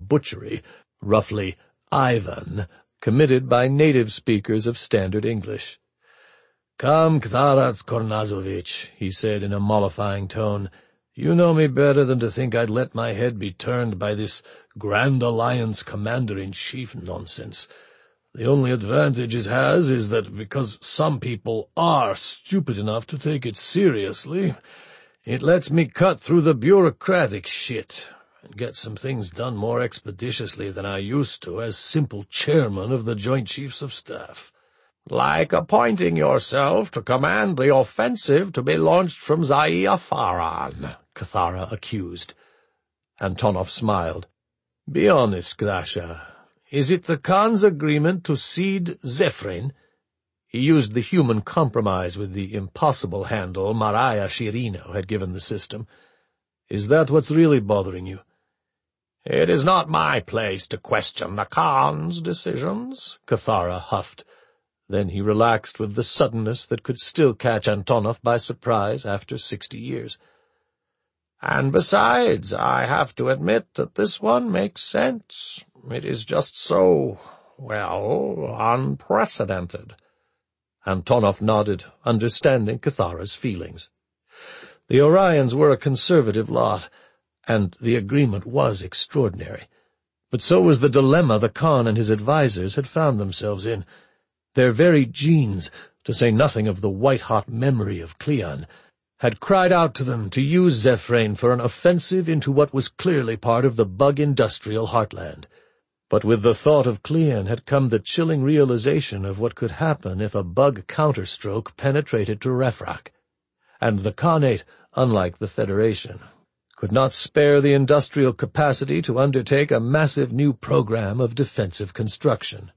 butchery, roughly Ivan, committed by native speakers of standard English. "Come, Ktarats Kornazovich," he said in a mollifying tone, "you know me better than to think I'd let my head be turned by this Grand Alliance Commander-in-Chief nonsense. The only advantage it has is that because some people are stupid enough to take it seriously, it lets me cut through the bureaucratic shit and get some things done more expeditiously than I used to as simple chairman of the Joint Chiefs of Staff." "Like appointing yourself to command the offensive to be launched from Zaia-Faran," Cathara accused. Antonov smiled. "Be honest, Grasha. Is it the Khan's agreement to cede Zephyrin?" He used the human compromise with the impossible handle Maria Shirino had given the system. "Is that what's really bothering you?" "It is not my place to question the Khan's decisions," Cathara huffed. Then he relaxed with the suddenness that could still catch Antonov by surprise after 60 years. "And besides, I have to admit that this one makes sense. It is just so, well, unprecedented." Antonov nodded, understanding Cathara's feelings. The Orions were a conservative lot, and the agreement was extraordinary. But so was the dilemma the Khan and his advisers had found themselves in. Their very genes, to say nothing of the white-hot memory of Cleon, had cried out to them to use Zephyrin for an offensive into what was clearly part of the bug industrial heartland. But with the thought of Cleon had come the chilling realization of what could happen if a bug counterstroke penetrated to Refrak. And the Khanate, unlike the Federation, could not spare the industrial capacity to undertake a massive new program of defensive construction.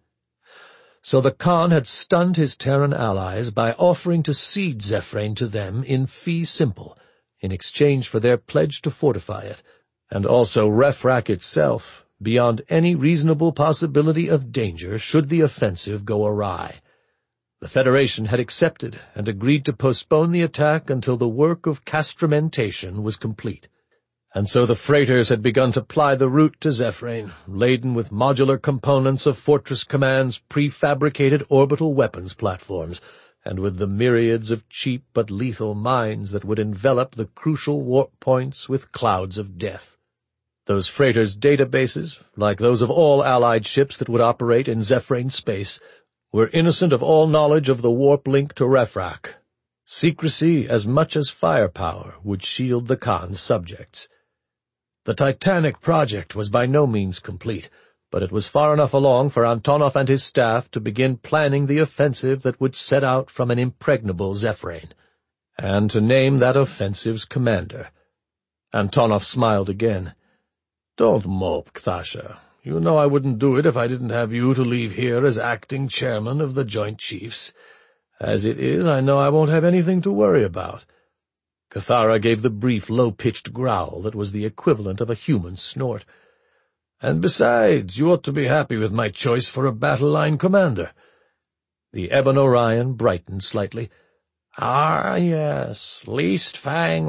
So the Khan had stunned his Terran allies by offering to cede Zephyrin to them in fee simple, in exchange for their pledge to fortify it, and also Refrak itself, beyond any reasonable possibility of danger should the offensive go awry. The Federation had accepted and agreed to postpone the attack until the work of castramentation was complete. And so the freighters had begun to ply the route to Zephyrin, laden with modular components of Fortress Command's prefabricated orbital weapons platforms, and with the myriads of cheap but lethal mines that would envelop the crucial warp points with clouds of death. Those freighters' databases, like those of all Allied ships that would operate in Zephyrin space, were innocent of all knowledge of the warp link to Refrak. Secrecy as much as firepower would shield the Khan's subjects. The Titanic project was by no means complete, but it was far enough along for Antonov and his staff to begin planning the offensive that would set out from an impregnable Zephyrin, and to name that offensive's commander. Antonov smiled again. "Don't mope, Kthasha. You know I wouldn't do it if I didn't have you to leave here as acting chairman of the Joint Chiefs. As it is, I know I won't have anything to worry about." Cathara gave the brief, low-pitched growl that was the equivalent of a human snort. "And besides, you ought to be happy with my choice for a battle-line commander." The Ebon Orion brightened slightly. "Ah, yes, Least Fang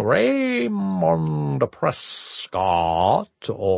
Raymond Prescott,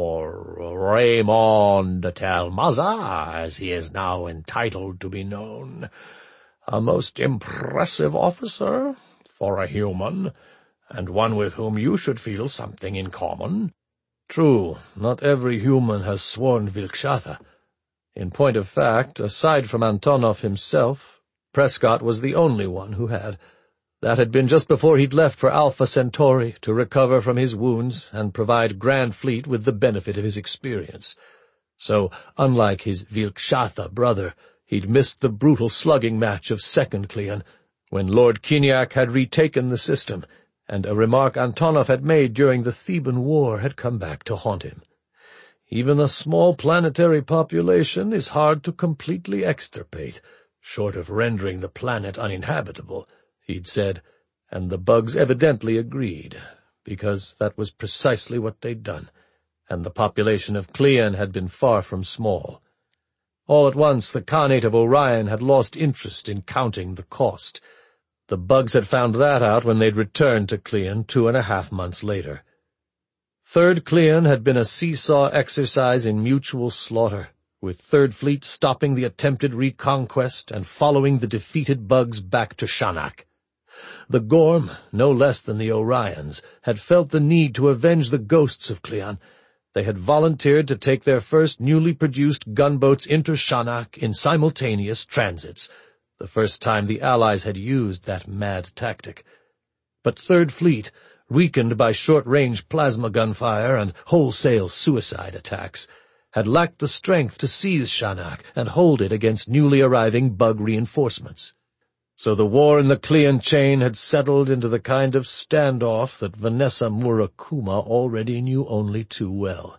or Raymond Telmaza, as he is now entitled to be known. A most impressive officer, for a human, and one with whom you should feel something in common." "True, not every human has sworn Vilkshatha." In point of fact, aside from Antonov himself, Prescott was the only one who had. That had been just before he'd left for Alpha Centauri to recover from his wounds and provide Grand Fleet with the benefit of his experience. So, unlike his Vilkshatha brother, he'd missed the brutal slugging match of Second Cleon, when Lord Kinyak had retaken the system, and a remark Antonov had made during the Theban War had come back to haunt him. "Even a small planetary population is hard to completely extirpate, short of rendering the planet uninhabitable," he'd said, and the bugs evidently agreed, because that was precisely what they'd done, and the population of Cleon had been far from small. All at once the Khanate of Orion had lost interest in counting the cost. The bugs had found that out when they'd returned to Cleon 2.5 months later. Third Cleon had been a seesaw exercise in mutual slaughter, with Third Fleet stopping the attempted reconquest and following the defeated bugs back to Shannak. The Gorm, no less than the Orions, had felt the need to avenge the ghosts of Cleon. They had volunteered to take their first newly produced gunboats into Shannak in simultaneous transits, the first time the Allies had used that mad tactic. But Third Fleet, weakened by short-range plasma gunfire and wholesale suicide attacks, had lacked the strength to seize Shannak and hold it against newly arriving bug reinforcements. So the war in the Cleon chain had settled into the kind of standoff that Vanessa Murakuma already knew only too well.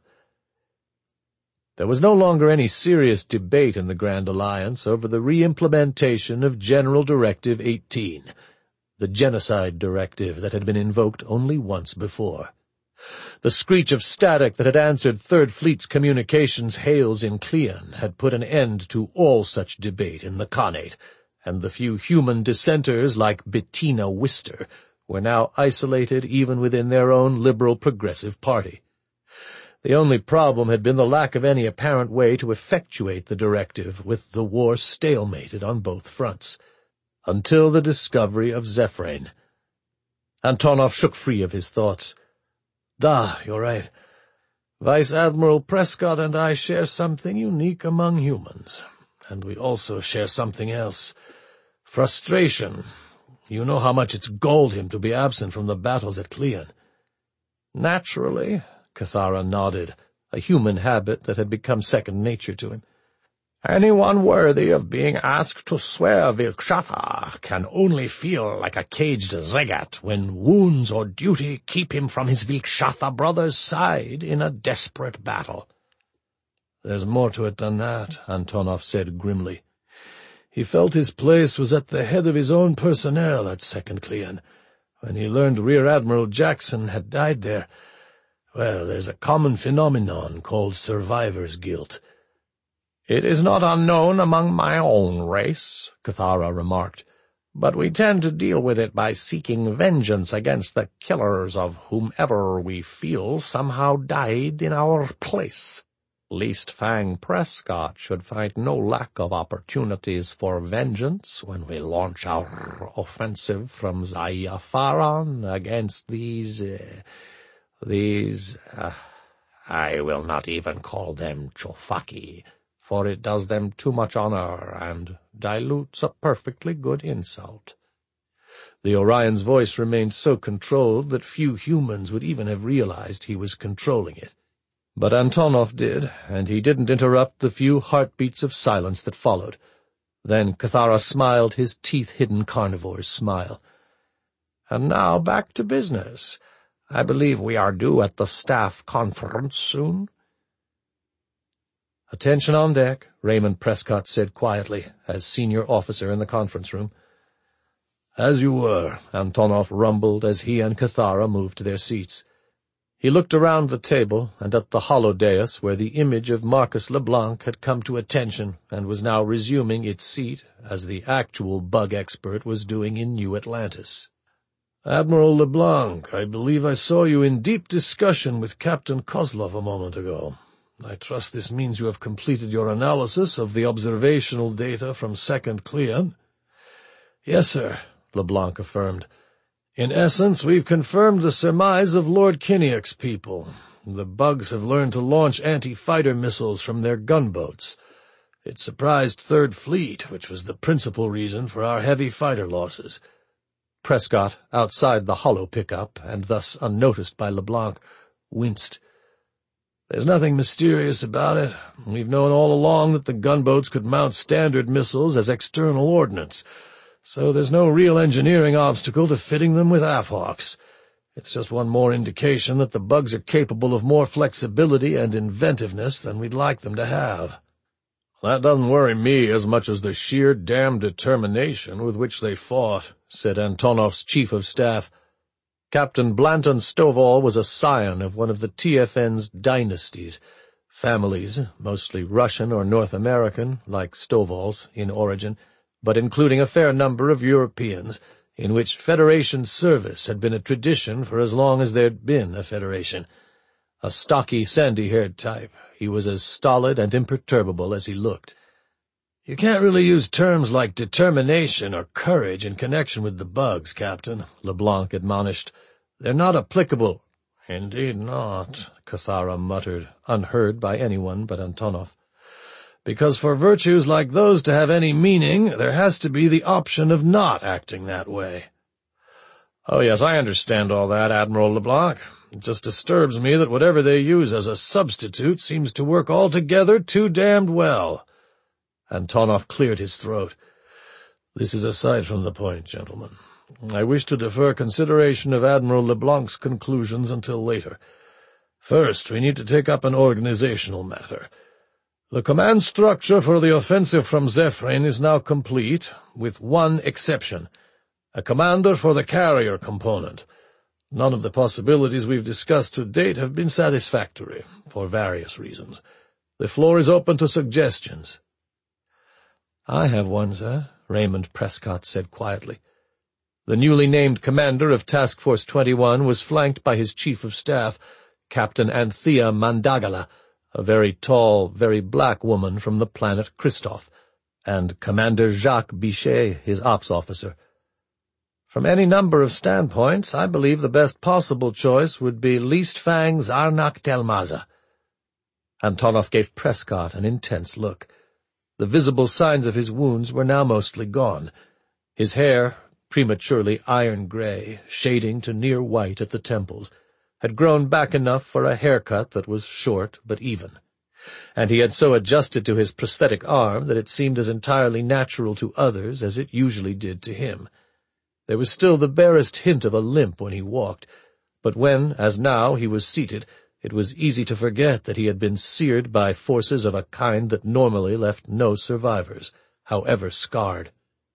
There was no longer any serious debate in the Grand Alliance over the re-implementation of General Directive 18, the genocide directive that had been invoked only once before. The screech of static that had answered Third Fleet's communications hails in Cleon had put an end to all such debate in the Khanate, and the few human dissenters like Bettina Wister were now isolated even within their own liberal progressive party. The only problem had been the lack of any apparent way to effectuate the directive, with the war stalemated on both fronts, until the discovery of Zephrane. Antonov shook free of his thoughts. You're right. Vice Admiral Prescott and I share something unique among humans, and we also share something else. Frustration. You know how much it's galled him to be absent from the battles at Cleon. Naturally, Cathara nodded, a human habit that had become second nature to him. Anyone worthy of being asked to swear Vilkshatha can only feel like a caged Zegat when wounds or duty keep him from his Vilkshatha brother's side in a desperate battle. There's more to it than that, Antonov said grimly. He felt his place was at the head of his own personnel at Second Cleon. When he learned Rear Admiral Jackson had died there, well, there's a common phenomenon called survivor's guilt. It is not unknown among my own race, Cathara remarked, but we tend to deal with it by seeking vengeance against the killers of whomever we feel somehow died in our place. Least Fang Prescott should find no lack of opportunities for vengeance when we launch our offensive from Zaya Faran against these, I will not even call them Chofaki, for it does them too much honor and dilutes a perfectly good insult. The Orion's voice remained so controlled that few humans would even have realized he was controlling it. But Antonov did, and he didn't interrupt the few heartbeats of silence that followed. Then Cathara smiled his teeth-hidden carnivore's smile. And now back to business. I believe we are due at the staff conference soon. Attention on deck, Raymond Prescott said quietly, as senior officer in the conference room. As you were, Antonov rumbled as he and Cathara moved to their seats. He looked around the table and at the holodais where the image of Marcus LeBlanc had come to attention and was now resuming its seat, as the actual bug expert was doing in New Atlantis. Admiral LeBlanc, I believe I saw you in deep discussion with Captain Kozlov a moment ago. I trust this means you have completed your analysis of the observational data from Second Cleon. Yes, sir, LeBlanc affirmed. In essence, we've confirmed the surmise of Lord Kinniak's people. The bugs have learned to launch anti-fighter missiles from their gunboats. It surprised Third Fleet, which was the principal reason for our heavy fighter losses. Prescott, outside the holo pickup, and thus unnoticed by LeBlanc, winced. There's nothing mysterious about it. We've known all along that the gunboats could mount standard missiles as external ordnance, so there's no real engineering obstacle to fitting them with AFOX. It's just one more indication that the bugs are capable of more flexibility and inventiveness than we'd like them to have. That doesn't worry me as much as the sheer damn determination with which they fought, said Antonov's chief of staff. Captain Blanton Stovall was a scion of one of the TFN's dynasties, families, mostly Russian or North American, like Stovall's, in origin, but including a fair number of Europeans, in which Federation service had been a tradition for as long as there'd been a Federation. A stocky, sandy-haired type, he was as stolid and imperturbable as he looked. "You can't really use terms like determination or courage in connection with the bugs, Captain," LeBlanc admonished. "They're not applicable." "Indeed not," Cathara muttered, unheard by anyone but Antonov. "Because for virtues like those to have any meaning, there has to be the option of not acting that way." "Oh, yes, I understand all that, Admiral LeBlanc. It just disturbs me that whatever they use as a substitute seems to work altogether too damned well." Antonov cleared his throat. "This is aside from the point, gentlemen. I wish to defer consideration of Admiral LeBlanc's conclusions until later. First, we need to take up an organizational matter. The command structure for the offensive from Zephyrin is now complete, with one exception: a commander for the carrier component. None of the possibilities we've discussed to date have been satisfactory, for various reasons. The floor is open to suggestions." "I have one, sir," Raymond Prescott said quietly. The newly named commander of Task Force 21 was flanked by his chief of staff, Captain Anthea Mandagala, a very tall, very black woman from the planet Christoph, and Commander Jacques Bichet, his ops officer. "From any number of standpoints, I believe the best possible choice would be Leastfang Zarnak Telmaza." Antonov gave Prescott an intense look. The visible signs of his wounds were now mostly gone. His hair, prematurely iron-gray, shading to near white at the temples, had grown back enough for a haircut that was short but even, and he had so adjusted to his prosthetic arm that it seemed as entirely natural to others as it usually did to him. There was still the barest hint of a limp when he walked, but when, as now, he was seated, it was easy to forget that he had been seared by forces of a kind that normally left no survivors, however scarred.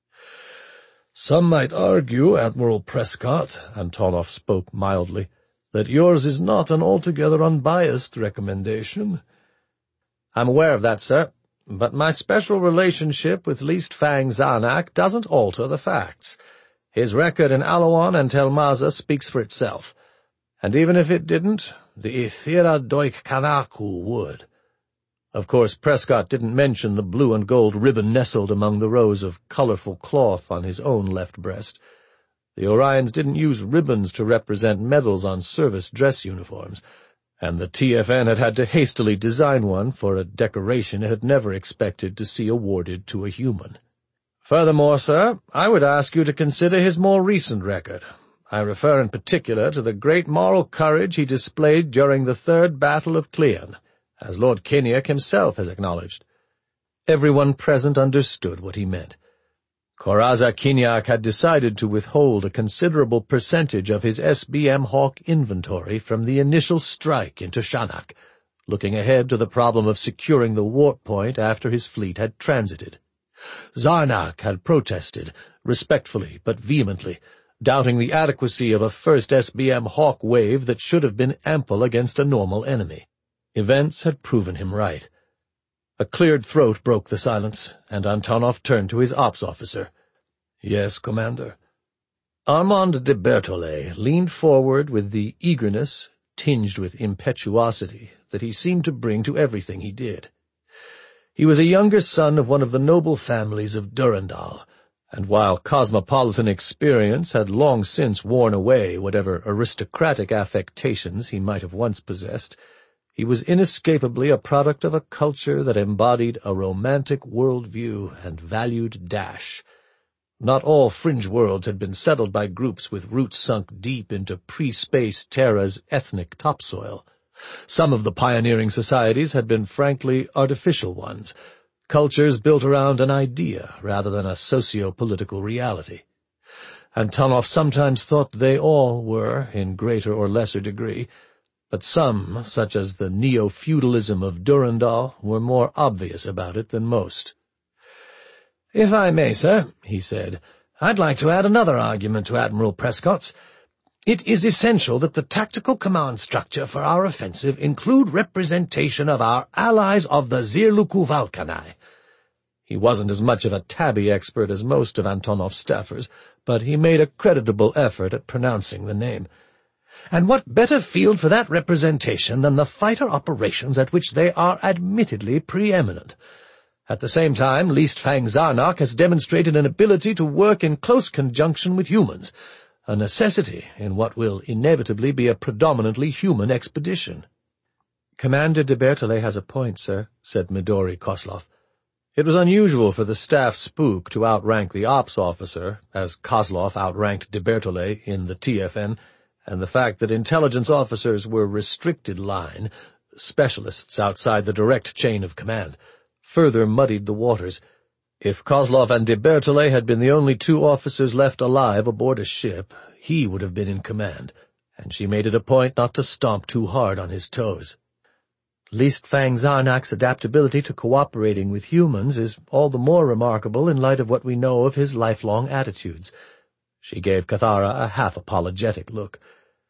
"Some might argue, Admiral Prescott," Antonov spoke mildly, "that yours is not an altogether unbiased recommendation." "I'm aware of that, sir, but my special relationship with Leastfang Zarnak doesn't alter the facts. His record in Alowan and Telmaza speaks for itself, and even if it didn't, the Ithira Doik Kanaku would." Of course, Prescott didn't mention the blue and gold ribbon nestled among the rows of colorful cloth on his own left breast. The Orions didn't use ribbons to represent medals on service dress uniforms, and the TFN had had to hastily design one for a decoration it had never expected to see awarded to a human. "Furthermore, sir, I would ask you to consider his more recent record. I refer in particular to the great moral courage he displayed during the Third Battle of Cleon, as Lord Kinniak himself has acknowledged." Everyone present understood what he meant. Coraza Kinniak had decided to withhold a considerable percentage of his SBM Hawk inventory from the initial strike into Shanak, looking ahead to the problem of securing the warp point after his fleet had transited. Zarnak had protested, respectfully but vehemently, doubting the adequacy of a first SBM Hawk wave that should have been ample against a normal enemy. Events had proven him right. A cleared throat broke the silence, and Antonov turned to his ops officer. "Yes, Commander." Armand de Berthollet leaned forward with the eagerness, tinged with impetuosity, that he seemed to bring to everything he did. He was a younger son of one of the noble families of Durandal, and while cosmopolitan experience had long since worn away whatever aristocratic affectations he might have once possessed, he was inescapably a product of a culture that embodied a romantic world-view and valued dash. Not all fringe worlds had been settled by groups with roots sunk deep into pre-space Terra's ethnic topsoil. Some of the pioneering societies had been frankly artificial ones, cultures built around an idea rather than a socio-political reality. Antonov sometimes thought they all were, in greater or lesser degree, but some, such as the neo-feudalism of Durandal, were more obvious about it than most. "If I may, sir," he said, "I'd like to add another argument to Admiral Prescott's. It is essential that the tactical command structure for our offensive include representation of our allies of the Zirluku Valkanai." He wasn't as much of a tabby expert as most of Antonov's staffers, but he made a creditable effort at pronouncing the name. And what better field for that representation than the fighter operations at which they are admittedly preeminent? At the same time, Least Fang Zarnak has demonstrated an ability to work in close conjunction with humans, a necessity in what will inevitably be a predominantly human expedition. "Commander de Berthollet has a point, sir," said Midori Kozlov. It was unusual for the staff spook to outrank the ops officer, as Kozlov outranked de Berthollet in the TFN, and the fact that intelligence officers were restricted line, specialists outside the direct chain of command, further muddied the waters. If Kozlov and de Berthollet had been the only two officers left alive aboard a ship, he would have been in command, and she made it a point not to stomp too hard on his toes. Least Fang Zarnak's adaptability to cooperating with humans is all the more remarkable in light of what we know of his lifelong attitudes. She gave Cathara a half-apologetic look.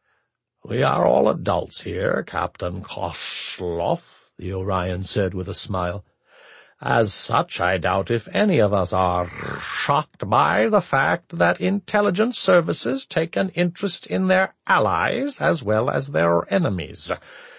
"We are all adults here, Captain Kozlov," the Orion said with a smile. "As such, I doubt if any of us are shocked by the fact that intelligence services take an interest in their allies as well as their enemies.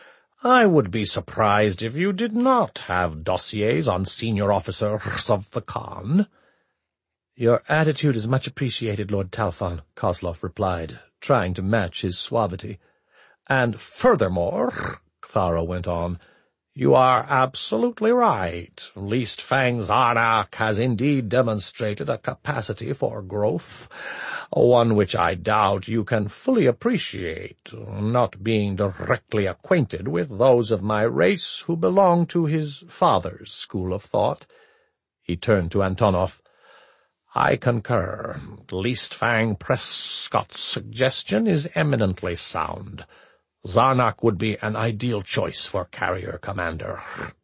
I would be surprised if you did not have dossiers on senior officers of the Khan." "Your attitude is much appreciated, Lord Talfon," Kozlov replied, trying to match his suavity. "And furthermore," Cathara went on, "you are absolutely right. Least Fang Zarnak has indeed demonstrated a capacity for growth, one which I doubt you can fully appreciate, not being directly acquainted with those of my race who belong to his father's school of thought." He turned to Antonov. "I concur. Least Fang Prescott's suggestion is eminently sound. Zarnak would be an ideal choice for carrier commander."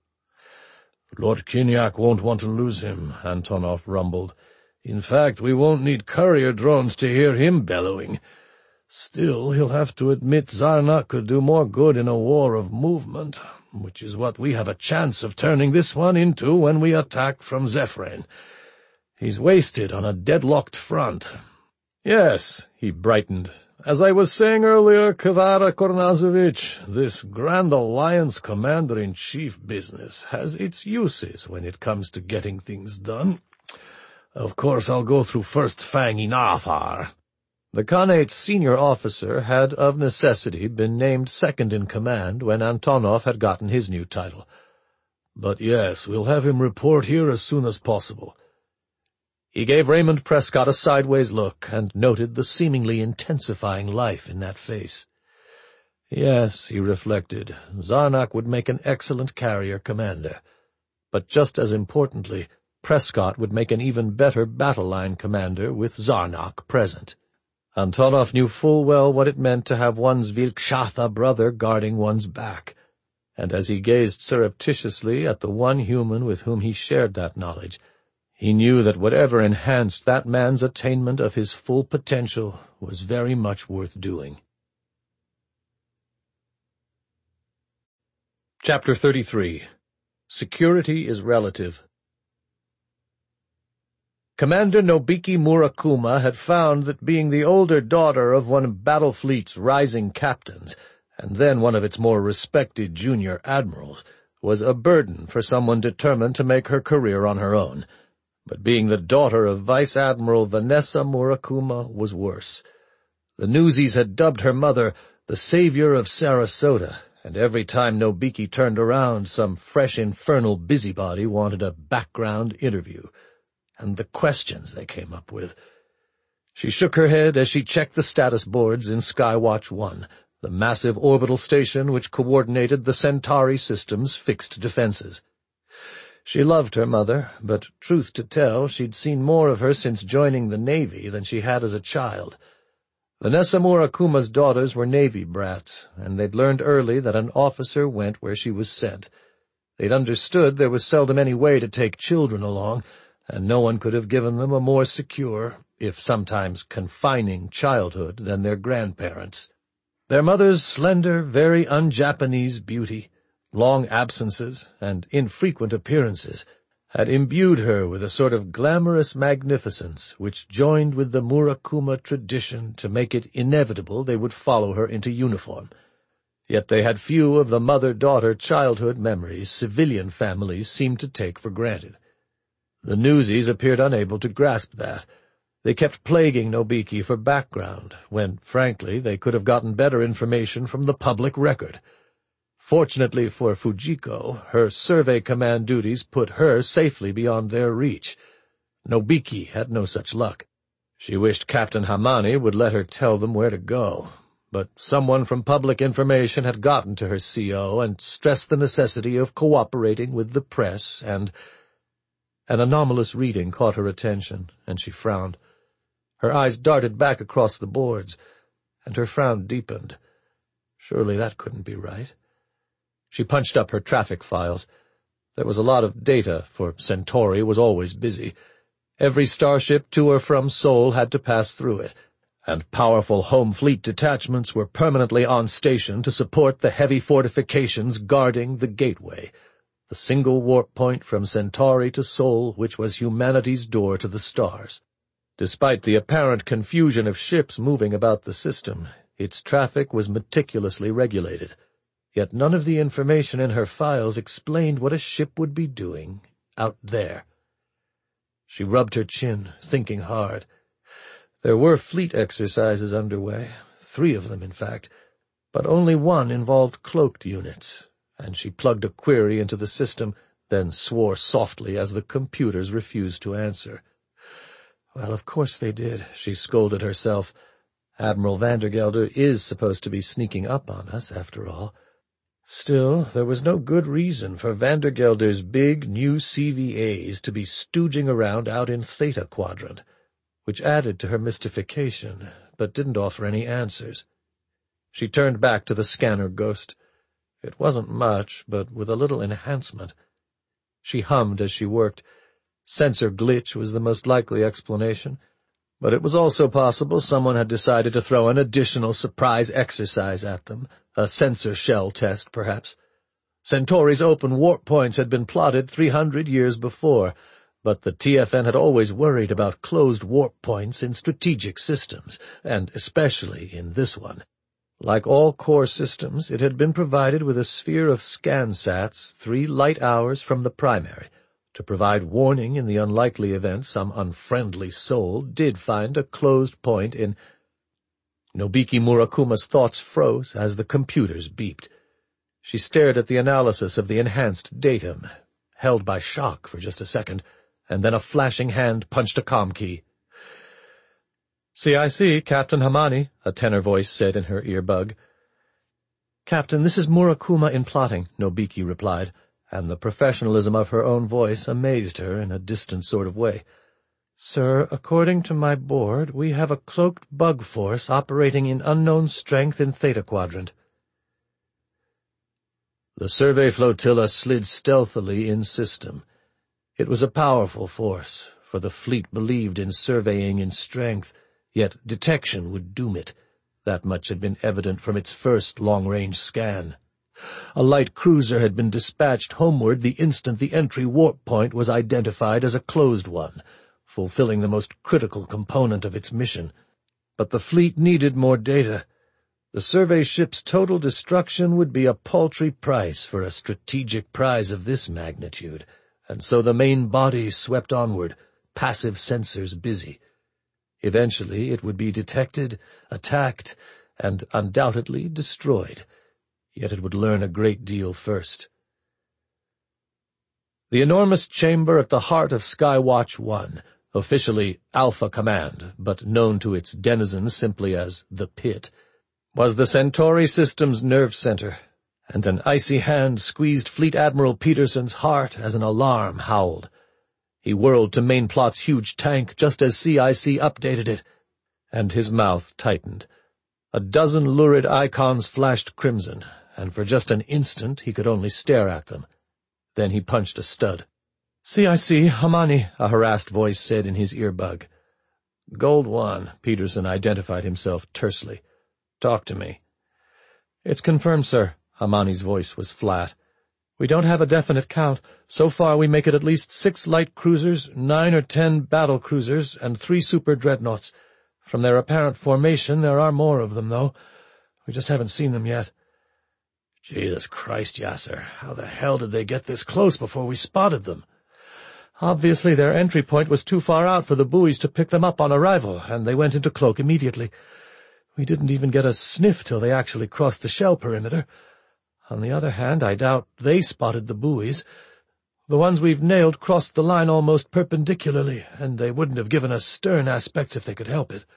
"Lord Kinyak won't want to lose him," Antonov rumbled. "In fact, we won't need courier drones to hear him bellowing. Still, he'll have to admit Zarnak could do more good in a war of movement, which is what we have a chance of turning this one into when we attack from Zephyrin. He's wasted on a deadlocked front." "Yes," he brightened. "As I was saying earlier, Cathara Kornazovich, this Grand Alliance Commander-in-Chief business has its uses when it comes to getting things done. Of course, I'll go through First Fang Inafar." The Khanate's senior officer had of necessity been named second in command when Antonov had gotten his new title. "But yes, we'll have him report here as soon as possible." He gave Raymond Prescott a sideways look and noted the seemingly intensifying life in that face. Yes, he reflected, Zarnak would make an excellent carrier commander. But just as importantly, Prescott would make an even better battle line commander with Zarnak present. Antonov knew full well what it meant to have one's Vilkshatha brother guarding one's back, and as he gazed surreptitiously at the one human with whom he shared that knowledge, he knew that whatever enhanced that man's attainment of his full potential was very much worth doing. Chapter 33. Security is Relative. Commander Nobiki Murakuma had found that being the older daughter of one of Battlefleet's rising captains, and then one of its more respected junior admirals, was a burden for someone determined to make her career on her own. But being the daughter of Vice Admiral Vanessa Murakuma was worse. The Newsies had dubbed her mother the savior of Sarasota, and every time Nobiki turned around, some fresh infernal busybody wanted a background interview. And the questions they came up with. She shook her head as she checked the status boards in Skywatch 1, the massive orbital station which coordinated the Centauri system's fixed defenses. She loved her mother, but, truth to tell, she'd seen more of her since joining the Navy than she had as a child. Vanessa Murakuma's daughters were Navy brats, and they'd learned early that an officer went where she was sent. They'd understood there was seldom any way to take children along, and no one could have given them a more secure, if sometimes confining, childhood than their grandparents. Their mother's slender, very un-Japanese beauty, long absences, and infrequent appearances had imbued her with a sort of glamorous magnificence which joined with the Murakuma tradition to make it inevitable they would follow her into uniform. Yet they had few of the mother-daughter childhood memories civilian families seemed to take for granted. The newsies appeared unable to grasp that. They kept plaguing Nobiki for background, when, frankly, they could have gotten better information from the public record. Fortunately for Fujiko, her survey command duties put her safely beyond their reach. Nobiki had no such luck. She wished Captain Hamani would let her tell them where to go, but someone from public information had gotten to her CO and stressed the necessity of cooperating with the press, and an anomalous reading caught her attention, and she frowned. Her eyes darted back across the boards, and her frown deepened. Surely that couldn't be right. She punched up her traffic files. There was a lot of data, for Centauri was always busy. Every starship to or from Sol had to pass through it, and powerful home fleet detachments were permanently on station to support the heavy fortifications guarding the gateway, the single warp point from Centauri to Sol which was humanity's door to the stars. Despite the apparent confusion of ships moving about the system, its traffic was meticulously regulated. Yet none of the information in her files explained what a ship would be doing out there. She rubbed her chin, thinking hard. There were fleet exercises underway, 3 of them, in fact, but only one involved cloaked units, and she plugged a query into the system, then swore softly as the computers refused to answer. Well, of course they did, she scolded herself. Admiral Vandergelder is supposed to be sneaking up on us, after all. Still, there was no good reason for Vandergelder's big, new CVAs to be stooging around out in Theta Quadrant, which added to her mystification, but didn't offer any answers. She turned back to the scanner ghost. It wasn't much, but with a little enhancement. She hummed as she worked. Sensor glitch was the most likely explanation, but it was also possible someone had decided to throw an additional surprise exercise at them, a sensor shell test, perhaps. Centauri's open warp points had been plotted 300 years before, but the TFN had always worried about closed warp points in strategic systems, and especially in this one. Like all core systems, it had been provided with a sphere of ScanSats 3 light hours from the primary, to provide warning in the unlikely event some unfriendly soul did find a closed point in— Nobiki Murakuma's thoughts froze as the computers beeped. She stared at the analysis of the enhanced datum, held by shock for just a second, and then a flashing hand punched a comm key. "CIC, Captain Hamani," a tenor voice said in her earbug. "Captain, this is Murakuma in plotting," Nobiki replied, and the professionalism of her own voice amazed her in a distant sort of way. "Sir, according to my board, we have a cloaked bug force operating in unknown strength in Theta Quadrant." The survey flotilla slid stealthily in system. It was a powerful force, for the fleet believed in surveying in strength, yet detection would doom it. That much had been evident from its first long-range scan. A light cruiser had been dispatched homeward the instant the entry warp point was identified as a closed one, fulfilling the most critical component of its mission. But the fleet needed more data. The survey ship's total destruction would be a paltry price for a strategic prize of this magnitude, and so the main body swept onward, passive sensors busy. Eventually it would be detected, attacked, and undoubtedly destroyed. Yet it would learn a great deal first. The enormous chamber at the heart of Skywatch 1, officially Alpha Command, but known to its denizens simply as the Pit, was the Centauri system's nerve center, and an icy hand squeezed Fleet Admiral Peterson's heart as an alarm howled. He whirled to Mainplot's huge tank just as CIC updated it, and his mouth tightened. A dozen lurid icons flashed crimson, and for just an instant he could only stare at them. Then he punched a stud. "CIC, Hamani," a harassed voice said in his earbug. "Gold 1, Peterson identified himself tersely. "Talk to me." "It's confirmed, sir." Hamani's voice was flat. "We don't have a definite count. So far we make it at least 6 light cruisers, 9 or 10 battle cruisers, and 3 super dreadnoughts. From their apparent formation, there are more of them, though. We just haven't seen them yet." "Jesus Christ, Yasser, how the hell did they get this close before we spotted them?" "Obviously their entry point was too far out for the buoys to pick them up on arrival, and they went into cloak immediately. We didn't even get a sniff till they actually crossed the shell perimeter. On the other hand, I doubt they spotted the buoys. The ones we've nailed crossed the line almost perpendicularly, and they wouldn't have given us stern aspects if they could help it."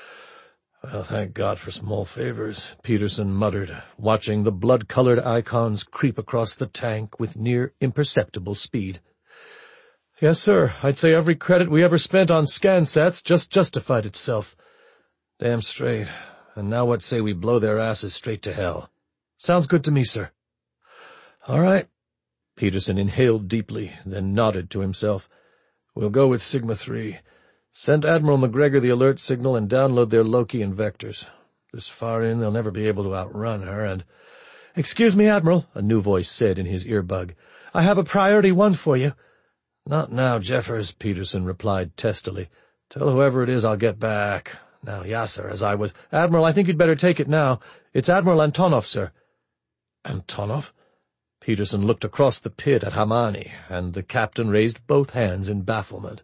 "Well, thank God for small favors," Peterson muttered, watching the blood-colored icons creep across the tank with near imperceptible speed. "Yes, sir. I'd say every credit we ever spent on ScanSats just justified itself." "Damn straight. And now what say we blow their asses straight to hell?" "Sounds good to me, sir." "All right." Peterson inhaled deeply, then nodded to himself. "We'll go with Sigma-3. Send Admiral McGregor the alert signal and download their Loki and vectors. This far in, they'll never be able to outrun her, and—" "Excuse me, Admiral," a new voice said in his earbug. "I have a priority 1 for you." "Not now, Jeffers," Peterson replied testily. "Tell whoever it is I'll get back. Now, Yasser, as I was—" "Admiral, I think you'd better take it now. It's Admiral Antonov, sir." "Antonov?" Peterson looked across the pit at Hamani, and the captain raised both hands in bafflement.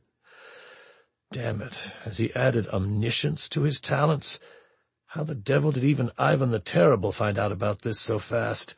Damn it, has he added omniscience to his talents? How the devil did even Ivan the Terrible find out about this so fast?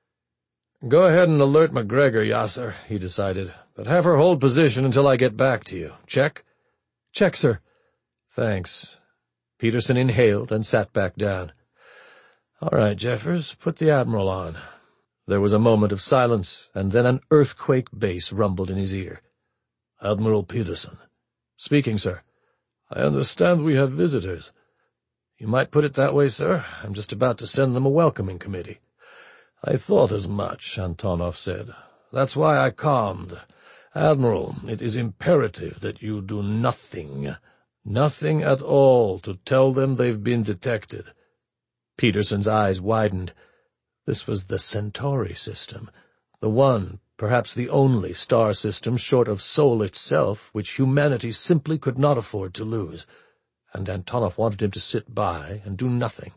"Go ahead and alert McGregor, Yasser," he decided, "but have her hold position until I get back to you. Check?" "Check, sir." "Thanks." Peterson inhaled and sat back down. "All right, Jeffers, put the Admiral on." There was a moment of silence, and then an earthquake bass rumbled in his ear. "Admiral Peterson." "Speaking, sir." "I understand we have visitors." "You might put it that way, sir. I'm just about to send them a welcoming committee." "I thought as much," Antonov said. "That's why I calmed. Admiral, it is imperative that you do nothing at all to tell them they've been detected." Peterson's eyes widened. This was the Centauri system, the one, perhaps the only star system short of Sol itself which humanity simply could not afford to lose, and Antonov wanted him to sit by and do nothing.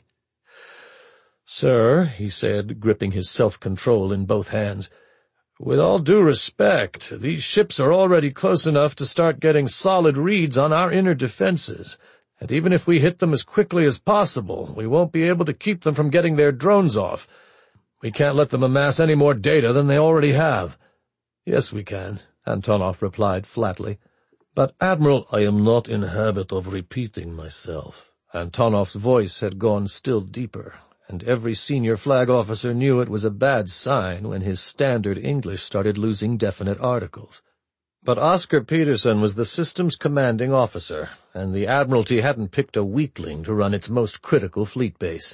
"Sir," he said, gripping his self-control in both hands, "with all due respect, these ships are already close enough to start getting solid reads on our inner defenses, and even if we hit them as quickly as possible, we won't be able to keep them from getting their drones off. We can't let them amass any more data than they already have." "Yes, we can," Antonov replied flatly. "But, Admiral, I am not in habit of repeating myself." Antonov's voice had gone still deeper, and every senior flag officer knew it was a bad sign when his standard English started losing definite articles. But Oscar Peterson was the system's commanding officer, and the Admiralty hadn't picked a weakling to run its most critical fleet base.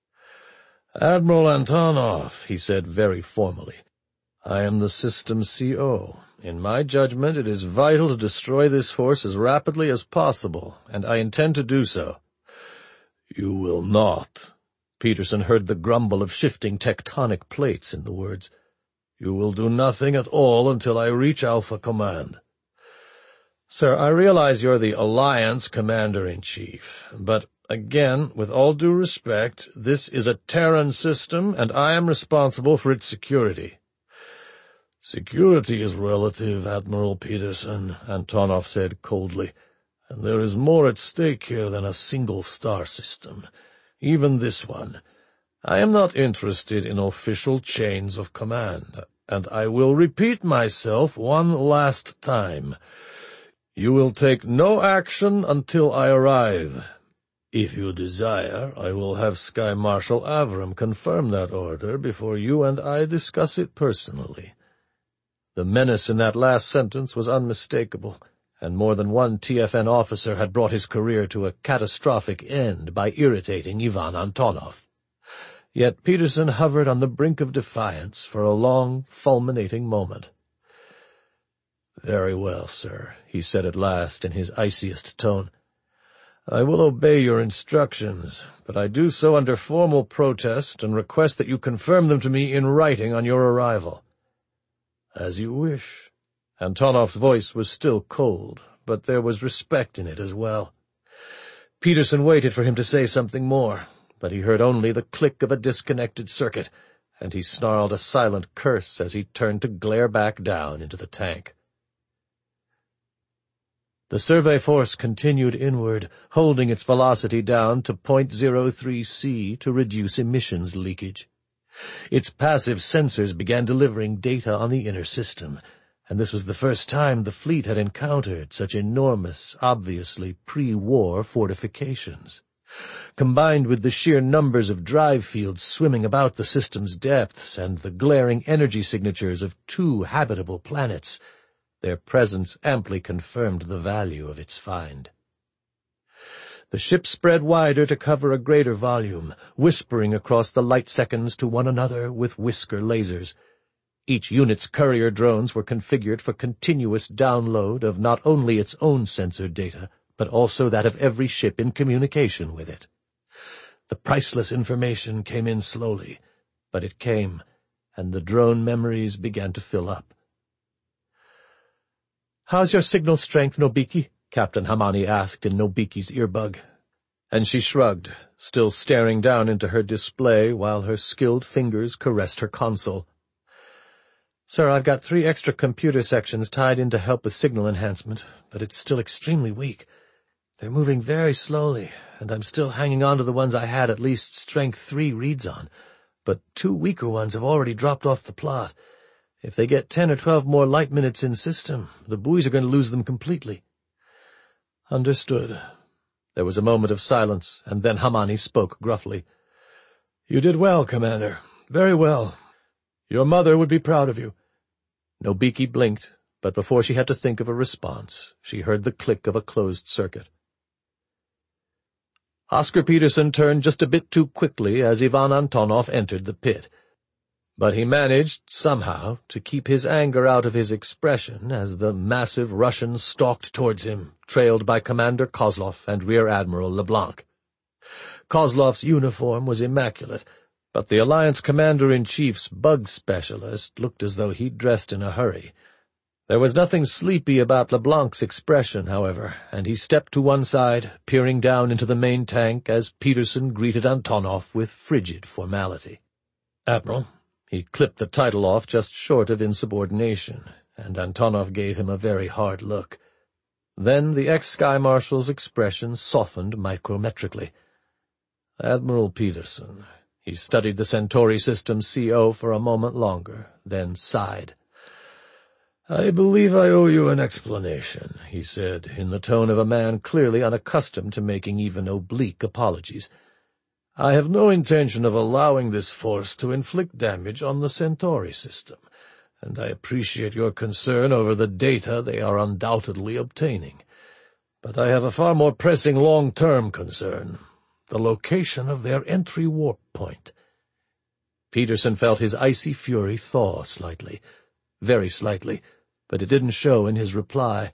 "Admiral Antonov," he said very formally, "I am the system's CO. In my judgment, it is vital to destroy this force as rapidly as possible, and I intend to do so." "You will not." Peterson heard the grumble of shifting tectonic plates in the words. "You will do nothing at all until I reach Alpha Command." "Sir, I realize you're the Alliance Commander-in-Chief, but again, with all due respect, this is a Terran system, and I am responsible for its security." "Security is relative, Admiral Peterson," Antonov said coldly, "and there is more at stake here than a single star system, even this one. I am not interested in official chains of command, and I will repeat myself one last time. You will take no action until I arrive. If you desire, I will have Sky Marshal Avram confirm that order before you and I discuss it personally." The menace in that last sentence was unmistakable, and more than one TFN officer had brought his career to a catastrophic end by irritating Ivan Antonov. Yet Peterson hovered on the brink of defiance for a long, fulminating moment. "Very well, sir," he said at last in his iciest tone. "I will obey your instructions, but I do so under formal protest and request that you confirm them to me in writing on your arrival." "As you wish." Antonov's voice was still cold, but there was respect in it as well. Peterson waited for him to say something more, but he heard only the click of a disconnected circuit, and he snarled a silent curse as he turned to glare back down into the tank. The survey force continued inward, holding its velocity down to .03C to reduce emissions leakage. Its passive sensors began delivering data on the inner system, and this was the first time the fleet had encountered such enormous, obviously pre-war fortifications. Combined with the sheer numbers of drive fields swimming about the system's depths and the glaring energy signatures of 2 habitable planets, their presence amply confirmed the value of its find. The ship spread wider to cover a greater volume, whispering across the light seconds to one another with whisker lasers. Each unit's courier drones were configured for continuous download of not only its own sensor data, but also that of every ship in communication with it. The priceless information came in slowly, but it came, and the drone memories began to fill up. "How's your signal strength, Nobiki?" Captain Hamani asked in Nobiki's earbug, and she shrugged, still staring down into her display while her skilled fingers caressed her console. "Sir, I've got 3 extra computer sections tied in to help with signal enhancement, but it's still extremely weak. They're moving very slowly, and I'm still hanging on to the ones I had at least strength 3 reads on, but 2 weaker ones have already dropped off the plot. If they get 10 or 12 more light minutes in system, the buoys are going to lose them completely." "Understood." There was a moment of silence, and then Hamani spoke gruffly. "You did well, Commander. Very well. Your mother would be proud of you." Nobiki blinked, but before she had to think of a response, she heard the click of a closed circuit. Oscar Peterson turned just a bit too quickly as Ivan Antonov entered the pit. But he managed, somehow, to keep his anger out of his expression as the massive Russian stalked towards him, trailed by Commander Kozlov and Rear Admiral LeBlanc. Kozlov's uniform was immaculate, but the Alliance Commander-in-Chief's bug specialist looked as though he'd dressed in a hurry. There was nothing sleepy about LeBlanc's expression, however, and he stepped to one side, peering down into the main tank as Peterson greeted Antonov with frigid formality. "Admiral." He clipped the title off just short of insubordination, and Antonov gave him a very hard look. Then the ex-Sky Marshal's expression softened micrometrically. "Admiral Peterson." He studied the Centauri system's CO for a moment longer, then sighed. "I believe I owe you an explanation," he said, in the tone of a man clearly unaccustomed to making even oblique apologies. "I have no intention of allowing this force to inflict damage on the Centauri system, and I appreciate your concern over the data they are undoubtedly obtaining. But I have a far more pressing long-term concern, the location of their entry warp point." Peterson felt his icy fury thaw slightly, very slightly, but it didn't show in his reply.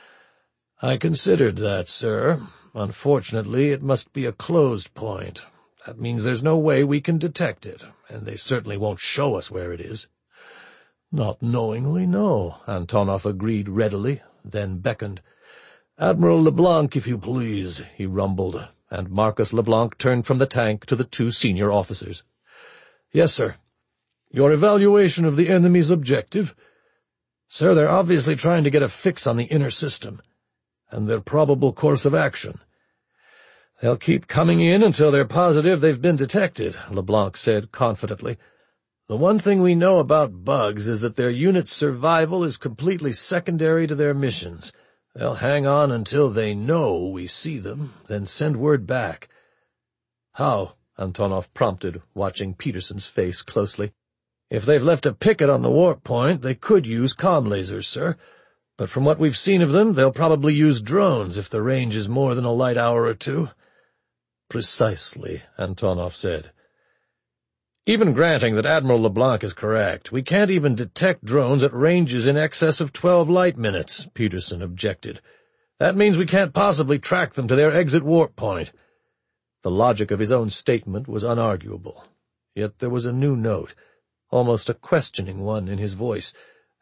"I considered that, sir. Unfortunately, it must be a closed point. That means there's no way we can detect it, and they certainly won't show us where it is." "Not knowingly, no," Antonov agreed readily, then beckoned. "Admiral LeBlanc, if you please," he rumbled, and Marcus LeBlanc turned from the tank to the 2 senior officers. "Yes, sir." "Your evaluation of the enemy's objective?" "Sir, they're obviously trying to get a fix on the inner system." "And their probable course of action?" "They'll keep coming in until they're positive they've been detected," LeBlanc said confidently. "The one thing we know about bugs is that their unit's survival is completely secondary to their missions. They'll hang on until they know we see them, then send word back." "How?" Antonov prompted, watching Peterson's face closely. "If they've left a picket on the warp point, they could use comm lasers, sir. But from what we've seen of them, they'll probably use drones if the range is more than a light hour or 2. "Precisely," Antonov said. "Even granting that Admiral LeBlanc is correct, we can't even detect drones at ranges in excess of 12 light minutes," Peterson objected. "That means we can't possibly track them to their exit warp point." The logic of his own statement was unarguable, yet there was a new note, almost a questioning one, in his voice,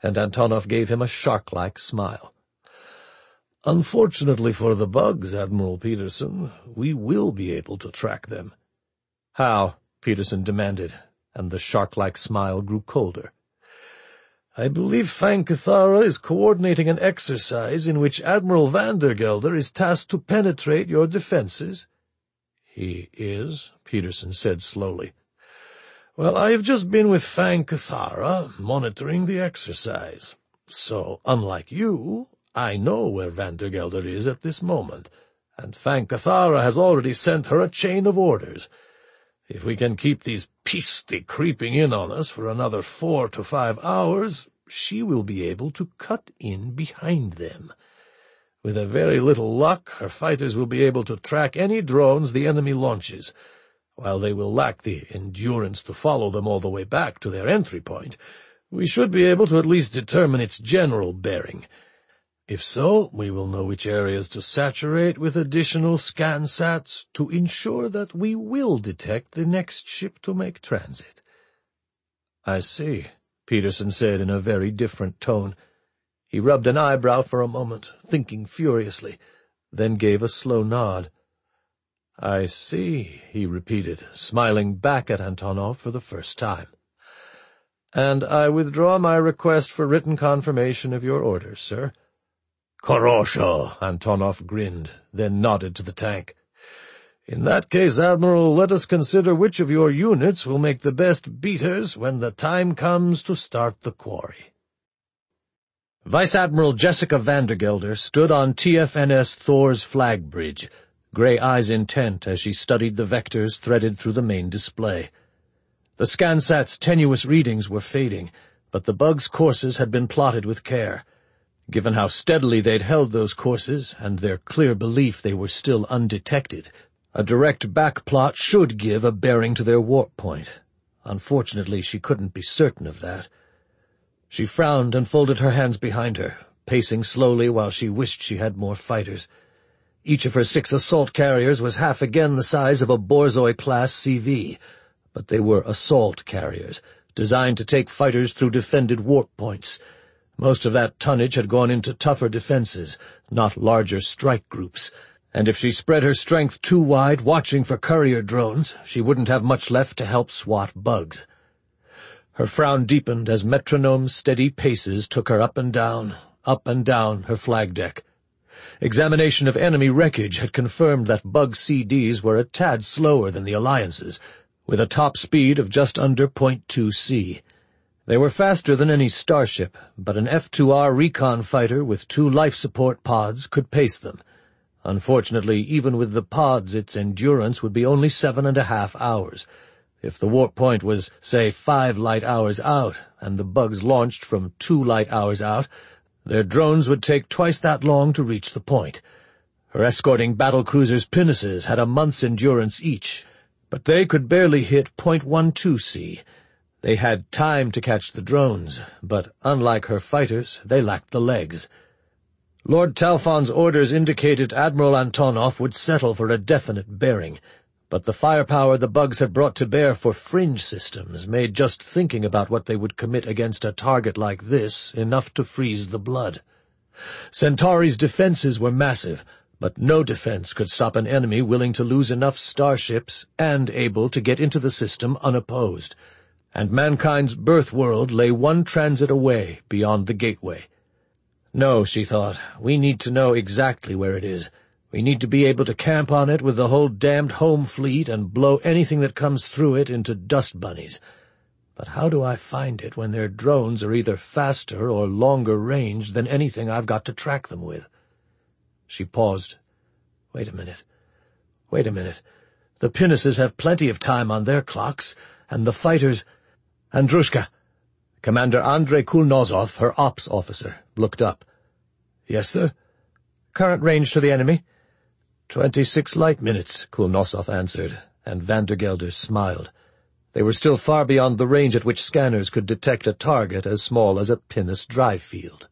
and Antonov gave him a shark-like smile. "Unfortunately for the bugs, Admiral Peterson, we will be able to track them." "How?" Peterson demanded, and the shark-like smile grew colder. "I believe Fang Cathara is coordinating an exercise in which Admiral Vandergelder is tasked to penetrate your defenses." "He is," Peterson said slowly. "Well, I have just been with Fang Cathara, monitoring the exercise. So, unlike you, I know where Vandergelder is at this moment, and Fang Cathara has already sent her a chain of orders. If we can keep these Pisti creeping in on us for another 4 to 5 hours, she will be able to cut in behind them. With a very little luck, her fighters will be able to track any drones the enemy launches. While they will lack the endurance to follow them all the way back to their entry point, we should be able to at least determine its general bearing. If so, we will know which areas to saturate with additional ScanSats to ensure that we will detect the next ship to make transit." "I see," Peterson said in a very different tone. He rubbed an eyebrow for a moment, thinking furiously, then gave a slow nod. "I see," he repeated, smiling back at Antonov for the first time. "And I withdraw my request for written confirmation of your orders, sir." "Korosho," Antonov grinned, then nodded to the tank. "In that case, Admiral, let us consider which of your units will make the best beaters when the time comes to start the quarry." Vice Admiral Jessica Vandergelder stood on TFNS Thor's flag bridge, gray eyes intent as she studied the vectors threaded through the main display. The ScanSat's tenuous readings were fading, but the bugs' courses had been plotted with care. Given how steadily they'd held those courses, and their clear belief they were still undetected, a direct backplot should give a bearing to their warp point. Unfortunately, she couldn't be certain of that. She frowned and folded her hands behind her, pacing slowly while she wished she had more fighters. Each of her 6 assault carriers was half again the size of a Borzoi-class CV, but they were assault carriers, designed to take fighters through defended warp points. Most of that tonnage had gone into tougher defenses, not larger strike groups, and if she spread her strength too wide watching for courier drones, she wouldn't have much left to help swat bugs. Her frown deepened as metronome's steady paces took her up and down her flag deck. Examination of enemy wreckage had confirmed that bug CDs were a tad slower than the Alliance's, with a top speed of just under 0.2 C. They were faster than any starship, but an F-2R recon fighter with 2 life support pods could pace them. Unfortunately, even with the pods, its endurance would be only 7.5 hours. If the warp point was, say, 5 light hours out, and the bugs launched from 2 light hours out, their drones would take twice that long to reach the point. Her escorting battlecruiser's pinnaces had a month's endurance each, but they could barely hit 0.12 C. They had time to catch the drones, but unlike her fighters, they lacked the legs. Lord Talfon's orders indicated Admiral Antonov would settle for a definite bearing, but the firepower the bugs had brought to bear for fringe systems made just thinking about what they would commit against a target like this enough to freeze the blood. Centauri's defenses were massive, but no defense could stop an enemy willing to lose enough starships and able to get into the system unopposed, and mankind's birth world lay 1 transit away beyond the gateway. No, she thought, we need to know exactly where it is. We need to be able to camp on it with the whole damned home fleet and blow anything that comes through it into dust bunnies. But how do I find it when their drones are either faster or longer range than anything I've got to track them with? She paused. Wait a minute. The pinnaces have plenty of time on their clocks, and the fighters— Andrushka! Commander Andrei Kulnozov, her ops officer, looked up. Yes, sir? Current range to the enemy? 26 light minutes, Kulnozov answered, and Vandergelder smiled. They were still far beyond the range at which scanners could detect a target as small as a pinnace drive field.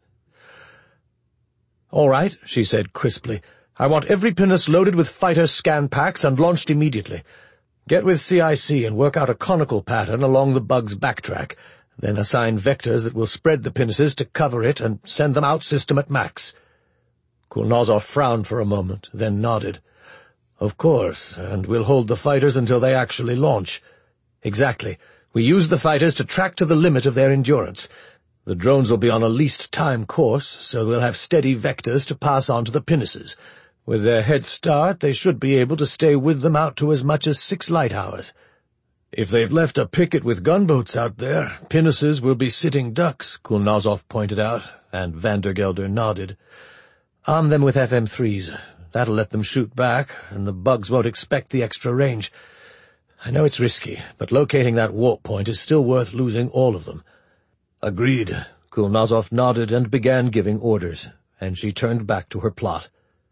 All right, she said crisply. I want every pinnace loaded with fighter scan packs and launched immediately. Get with CIC and work out a conical pattern along the bug's backtrack, then assign vectors that will spread the pinnaces to cover it and send them out-system at max." Kulnazov frowned for a moment, then nodded. "Of course, and we'll hold the fighters until they actually launch." "Exactly. We use the fighters to track to the limit of their endurance. The drones will be on a least time course, so we'll have steady vectors to pass on to the pinnaces. With their head start, they should be able to stay with them out to as much as 6 light hours. If they've left a picket with gunboats out there, pinnaces will be sitting ducks," Kulnazov pointed out, and Vandergelder nodded. "Arm them with FM3s. That'll let them shoot back, and the bugs won't expect the extra range. I know it's risky, but locating that warp point is still worth losing all of them." "Agreed." Kulnazov nodded and began giving orders, and she turned back to her plot.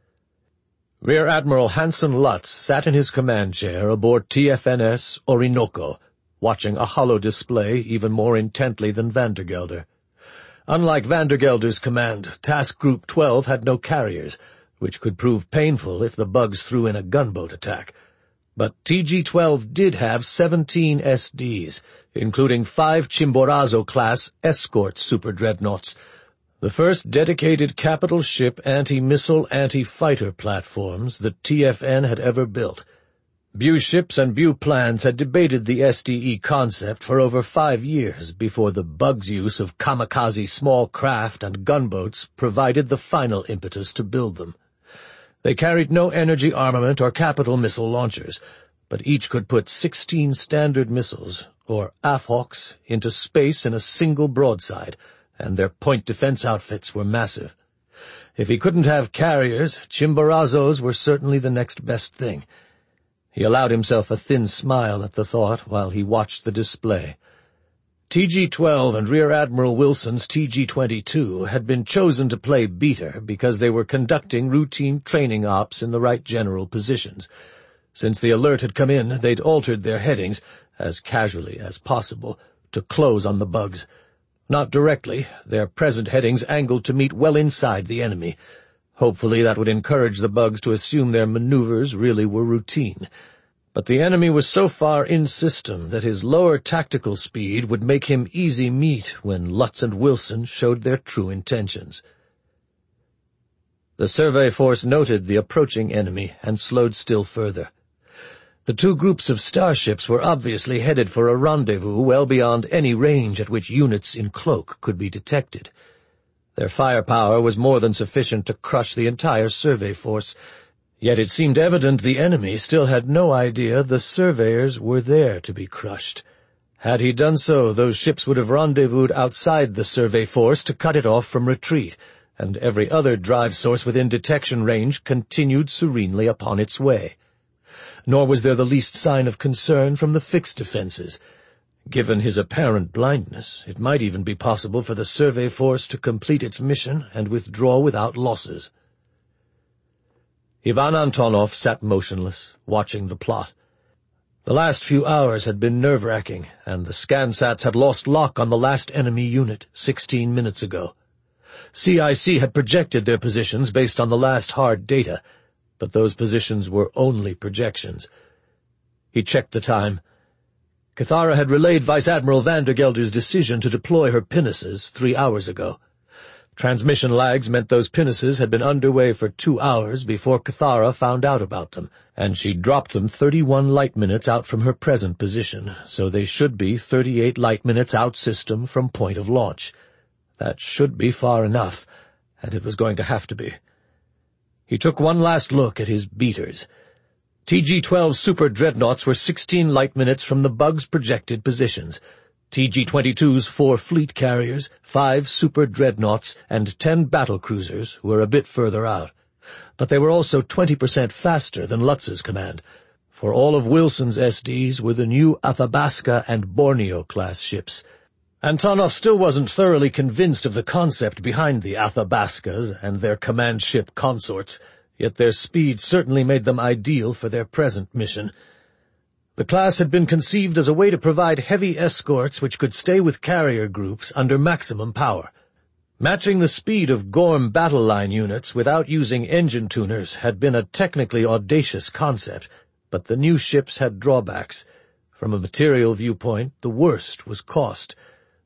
Rear Admiral Hansen Lutz sat in his command chair aboard TFNS Orinoco, watching a holo display even more intently than Vandergelder. Unlike Vandergelder's command, Task Group 12 had no carriers, which could prove painful if the bugs threw in a gunboat attack. But TG-12 did have 17 SDs, including 5 Chimborazo-class escort super-dreadnoughts, the first dedicated capital ship anti-missile, anti-fighter platforms that TFN had ever built. BU ships and BU plans had debated the SDE concept for over 5 years before the bugs' use of kamikaze small craft and gunboats provided the final impetus to build them. They carried no energy armament or capital missile launchers, but each could put 16 standard missiles, or AFHawks, into space in a single broadside, and their point defense outfits were massive. If he couldn't have carriers, Chimborazos were certainly the next best thing. He allowed himself a thin smile at the thought while he watched the display. TG-12 and Rear Admiral Wilson's TG-22 had been chosen to play beater because they were conducting routine training ops in the right general positions. Since the alert had come in, they'd altered their headings, as casually as possible, to close on the bugs. Not directly, their present headings angled to meet well inside the enemy. Hopefully that would encourage the bugs to assume their maneuvers really were routine. But the enemy was so far in system that his lower tactical speed would make him easy meat when Lutz and Wilson showed their true intentions. The survey force noted the approaching enemy and slowed still further. The 2 groups of starships were obviously headed for a rendezvous well beyond any range at which units in cloak could be detected. Their firepower was more than sufficient to crush the entire survey force, yet it seemed evident the enemy still had no idea the surveyors were there to be crushed. Had he done so, those ships would have rendezvoused outside the survey force to cut it off from retreat, and every other drive source within detection range continued serenely upon its way. Nor was there the least sign of concern from the fixed defenses. Given his apparent blindness, it might even be possible for the survey force to complete its mission and withdraw without losses. Ivan Antonov sat motionless, watching the plot. The last few hours had been nerve-wracking, and the ScanSats had lost lock on the last enemy unit 16 minutes ago. CIC had projected their positions based on the last hard data, but those positions were only projections. He checked the time. Cathara had relayed Vice Admiral Vandergelder's decision to deploy her pinnaces 3 hours ago. Transmission lags meant those pinnaces had been underway for 2 hours before Cathara found out about them, and she dropped them 31 light minutes out from her present position, so they should be 38 light minutes out system from point of launch. That should be far enough, and it was going to have to be. He took one last look at his beaters. TG-12 super-dreadnoughts were 16 light minutes from the bugs' projected positions. TG-22's 4 fleet carriers, 5 super-dreadnoughts, and 10 battlecruisers were a bit further out. But they were also 20% faster than Lutz's command, for all of Wilson's SDs were the new Athabasca and Borneo-class ships. Antonov still wasn't thoroughly convinced of the concept behind the Athabascas and their command ship consorts, yet their speed certainly made them ideal for their present mission. The class had been conceived as a way to provide heavy escorts which could stay with carrier groups under maximum power. Matching the speed of Gorm battle line units without using engine tuners had been a technically audacious concept, but the new ships had drawbacks. From a material viewpoint, the worst was cost.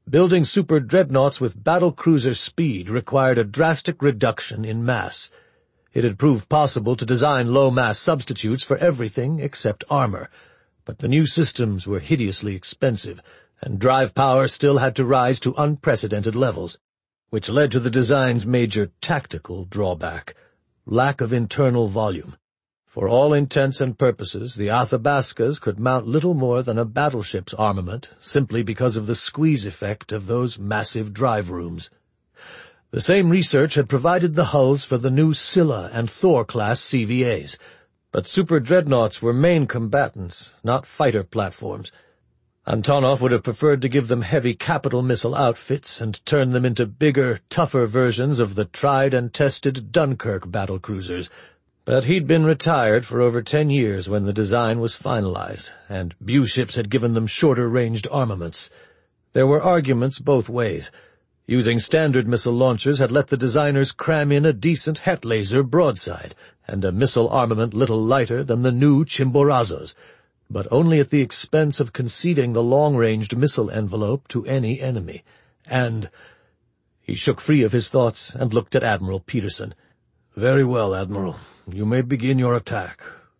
Building super dreadnoughts with battlecruiser speed required a drastic reduction in mass. It had proved possible to design low-mass substitutes for everything except armor, but the new systems were hideously expensive, and drive power still had to rise to unprecedented levels, which led to the design's major tactical drawback: lack of internal volume. For all intents and purposes, the Athabascas could mount little more than a battleship's armament, simply because of the squeeze effect of those massive drive rooms. The same research had provided the hulls for the new Scylla and Thor-class CVAs, but super dreadnoughts were main combatants, not fighter platforms. Antonov would have preferred to give them heavy capital missile outfits and turn them into bigger, tougher versions of the tried and tested Dunkirk battlecruisers, but he'd been retired for over 10 years when the design was finalized, and BU ships had given them shorter-ranged armaments. There were arguments both ways. Using standard missile launchers had let the designers cram in a decent Het laser broadside, and a missile armament little lighter than the new Chimborazos, but only at the expense of conceding the long-ranged missile envelope to any enemy. And he shook free of his thoughts and looked at Admiral Peterson. "Very well, Admiral. You may begin your attack."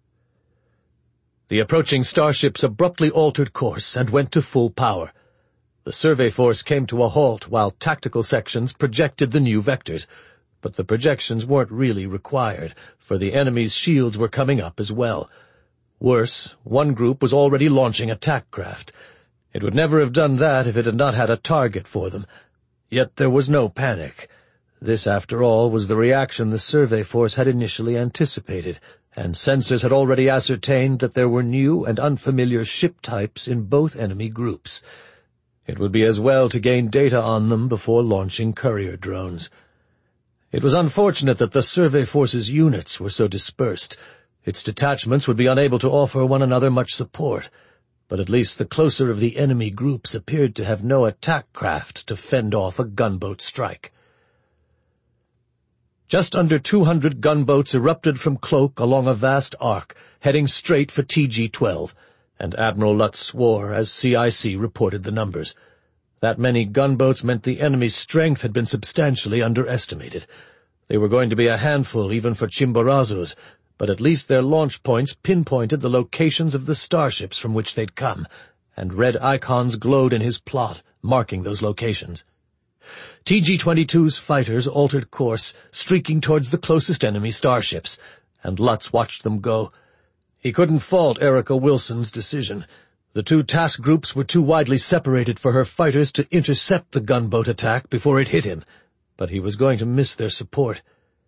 The approaching starships abruptly altered course and went to full power. The survey force came to a halt while tactical sections projected the new vectors, but the projections weren't really required, for the enemy's shields were coming up as well. Worse, one group was already launching attack craft. It would never have done that if it had not had a target for them. Yet there was no panic. This, after all, was the reaction the survey force had initially anticipated, and sensors had already ascertained that there were new and unfamiliar ship types in both enemy groups. It would be as well to gain data on them before launching courier drones. It was unfortunate that the survey force's units were so dispersed. Its detachments would be unable to offer one another much support, but at least the closer of the enemy groups appeared to have no attack craft to fend off a gunboat strike. Just under 200 gunboats erupted from Cloak along a vast arc, heading straight for TG-12, and Admiral Lutz swore as CIC reported the numbers. That many gunboats meant the enemy's strength had been substantially underestimated. They were going to be a handful even for Chimborazos, but at least their launch points pinpointed the locations of the starships from which they'd come, and red icons glowed in his plot, marking those locations. TG-22's fighters altered course, streaking towards the closest enemy starships, and Lutz watched them go. He couldn't fault Erica Wilson's decision. The two task groups were too widely separated for her fighters to intercept the gunboat attack before it hit him, but he was going to miss their support.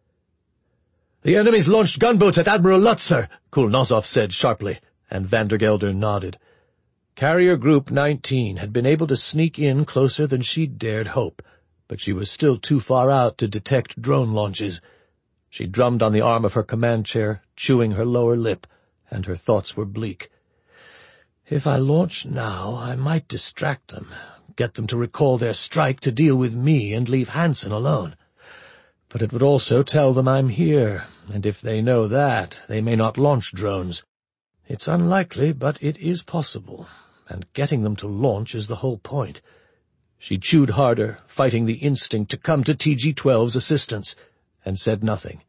"The enemy's launched gunboats at Admiral Lutz, sir," Kulnozov said sharply, and Vandergelder nodded. Carrier Group 19 had been able to sneak in closer than she'd dared hope, but she was still too far out to detect drone launches. She drummed on the arm of her command chair, chewing her lower lip, and her thoughts were bleak. If I launch now, I might distract them, get them to recall their strike to deal with me and leave Hansen alone. But it would also tell them I'm here, and if they know that, they may not launch drones. It's unlikely, but it is possible, and getting them to launch is the whole point. She chewed harder, fighting the instinct to come to TG-12's assistance, and said nothing.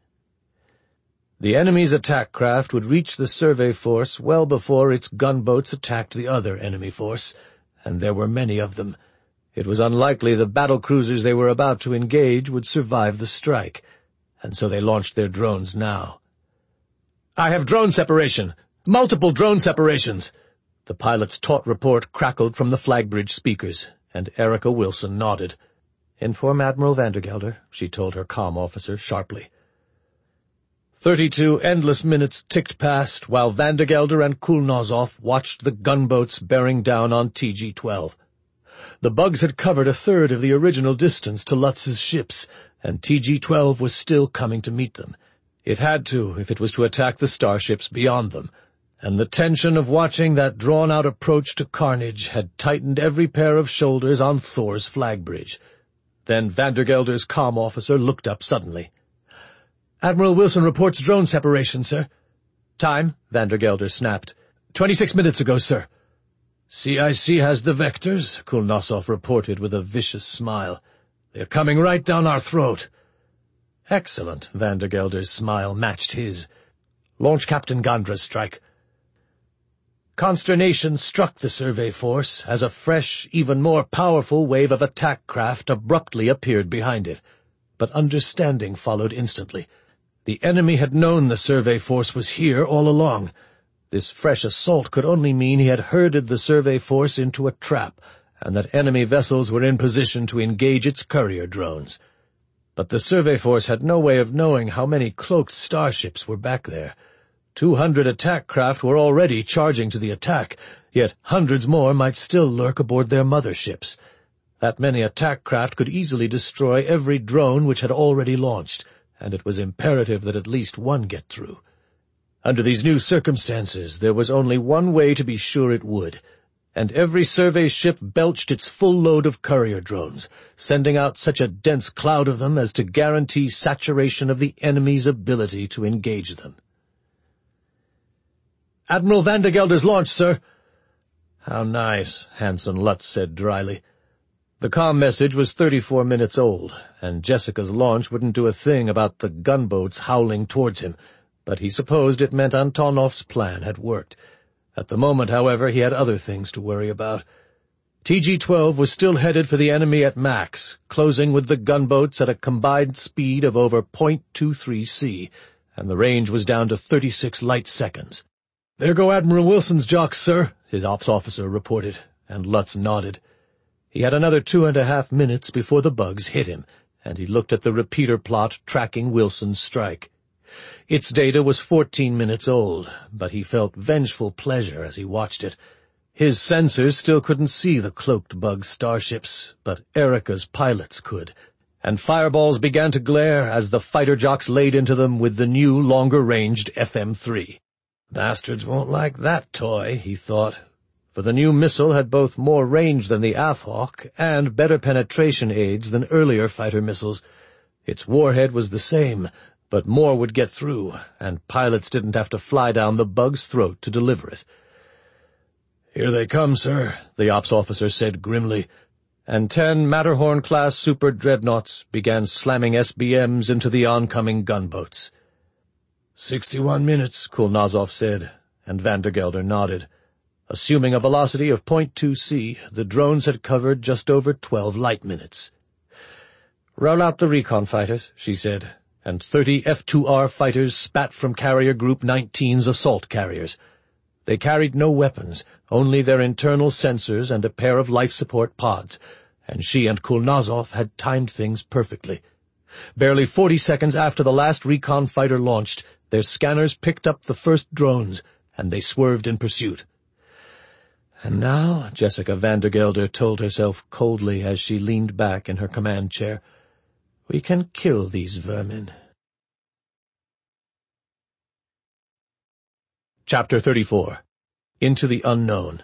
The enemy's attack craft would reach the survey force well before its gunboats attacked the other enemy force, and there were many of them. It was unlikely the battlecruisers they were about to engage would survive the strike, and so they launched their drones now. "I have drone separation! Multiple drone separations!" The pilot's taut report crackled from the flagbridge speakers, and Erica Wilson nodded. "Inform Admiral Vandergelder," she told her comm officer sharply. 32 endless minutes ticked past while Vandergelder and Kulnozov watched the gunboats bearing down on TG-12. The bugs had covered a third of the original distance to Lutz's ships, and TG-12 was still coming to meet them. It had to, if it was to attack the starships beyond them, and the tension of watching that drawn-out approach to carnage had tightened every pair of shoulders on Thor's flagbridge. Then Vandergelder's comm officer looked up suddenly. "Admiral Wilson reports drone separation, sir." "Time?" Vandergelder snapped. 26 minutes ago, sir." CIC has the vectors, Kulnasov reported with a vicious smile. They're coming right down our throat. Excellent, Vandergelder's smile matched his. Launch Captain Gandra's strike. Consternation struck the survey force as a fresh, even more powerful wave of attack craft abruptly appeared behind it. But understanding followed instantly. The enemy had known the survey force was here all along. This fresh assault could only mean he had herded the survey force into a trap, and that enemy vessels were in position to engage its courier drones. But the survey force had no way of knowing how many cloaked starships were back there. 200 attack craft were already charging to the attack, yet hundreds more might still lurk aboard their motherships. That many attack craft could easily destroy every drone which had already launched, and it was imperative that at least one get through. Under these new circumstances, there was only one way to be sure it would, and every survey ship belched its full load of courier drones, sending out such a dense cloud of them as to guarantee saturation of the enemy's ability to engage them. "Admiral Vandergelder's launch, sir." "How nice," Hansen Lutz said dryly. The comm message was 34 minutes old, and Jessica's launch wouldn't do a thing about the gunboats howling towards him, but he supposed it meant Antonov's plan had worked. At the moment, however, he had other things to worry about. TG-12 was still headed for the enemy at max, closing with the gunboats at a combined speed of over .23 C, and the range was down to 36 light seconds. "There go Admiral Wilson's jocks, sir," his ops officer reported, and Lutz nodded. He had another 2.5 minutes before the bugs hit him, and he looked at the repeater plot tracking Wilson's strike. Its data was 14 minutes old, but he felt vengeful pleasure as he watched it. His sensors still couldn't see the cloaked bug starships, but Erica's pilots could, and fireballs began to glare as the fighter jocks laid into them with the new, longer-ranged FM-3. "Bastards won't like that toy," he thought, for the new missile had both more range than the Avhawk and better penetration aids than earlier fighter missiles. Its warhead was the same, but more would get through, and pilots didn't have to fly down the bug's throat to deliver it. "Here they come, sir," the ops officer said grimly, and 10 Matterhorn-class super dreadnoughts began slamming SBMs into the oncoming gunboats. 61 minutes, Kulnasov said, and Vandergelder nodded. Assuming a velocity of .2 C, the drones had covered just over 12 light minutes. "Roll out the recon fighters," she said, and 30 F-2R fighters spat from Carrier Group 19's assault carriers. They carried no weapons, only their internal sensors and a pair of life support pods, and she and Kulnasov had timed things perfectly. Barely 40 seconds after the last recon fighter launched, their scanners picked up the first drones, and they swerved in pursuit. And now, Jessica Vandergelder told herself coldly as she leaned back in her command chair, we can kill these vermin. Chapter 34. Into the Unknown.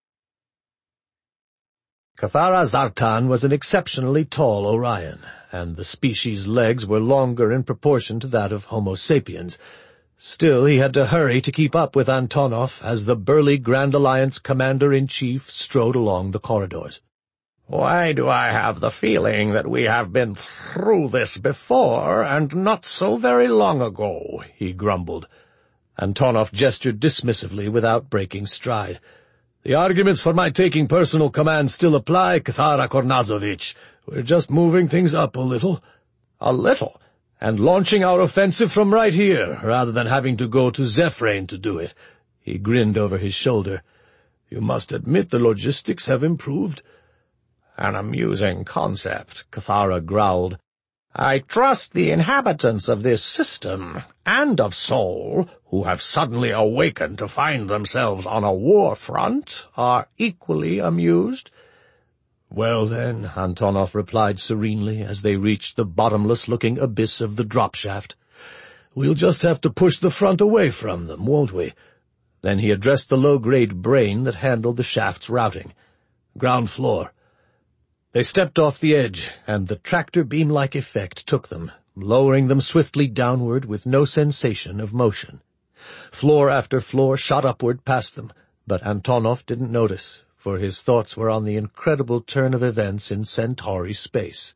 Cathara Zartan was an exceptionally tall Orion, and the species' legs were longer in proportion to that of Homo sapiens. Still, he had to hurry to keep up with Antonov as the burly Grand Alliance Commander-in-Chief strode along the corridors. "Why do I have the feeling that we have been through this before, and not so very long ago?" he grumbled. Antonov gestured dismissively without breaking stride. "The arguments for my taking personal command still apply, Cathara Kornazovich. We're just moving things up a little." "A little?" "And launching our offensive from right here, rather than having to go to Zephrane to do it." He grinned over his shoulder. "You must admit the logistics have improved." "An amusing concept," Cathara growled. "I trust the inhabitants of this system, and of Sol, who have suddenly awakened to find themselves on a war front, are equally amused." "Well, then," Antonov replied serenely as they reached the bottomless-looking abyss of the drop shaft, "we'll just have to push the front away from them, won't we?" Then he addressed the low-grade brain that handled the shaft's routing. "Ground floor." They stepped off the edge, and the tractor beam-like effect took them, lowering them swiftly downward with no sensation of motion. Floor after floor shot upward past them, but Antonov didn't notice, for his thoughts were on the incredible turn of events in Centauri space.